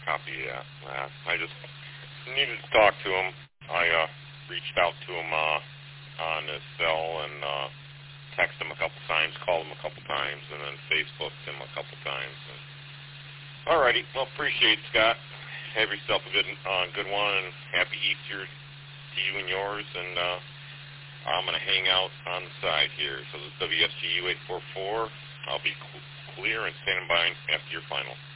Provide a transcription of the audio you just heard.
Copy that. I just needed to talk to him. I reached out to him on his cell and texted him a couple times, called him a couple times, and then Facebooked him a couple times. Alrighty, well, appreciate it, Scott. Have yourself a good one, and happy Easter to you and yours. And I'm going to hang out on the side here. So this is WSGU 844. I'll be clear and standing by after your final.